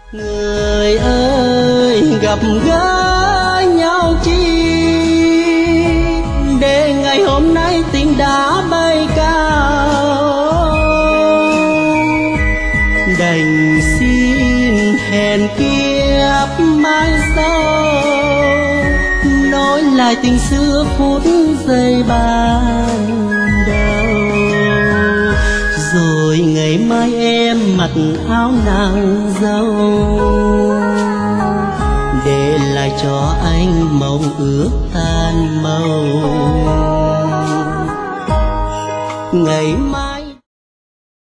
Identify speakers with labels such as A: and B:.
A: Người ơi gặp gỡ nhau chi, để ngày hôm nay tình đã bay cao. Đành xin hẹn kiếp mai sau, nói lại tình xưa phút giây ban đầu. Rồi ngày mai em mặc áo nàng dâu, để lại cho anh mộng ước tan màu. Ngày mai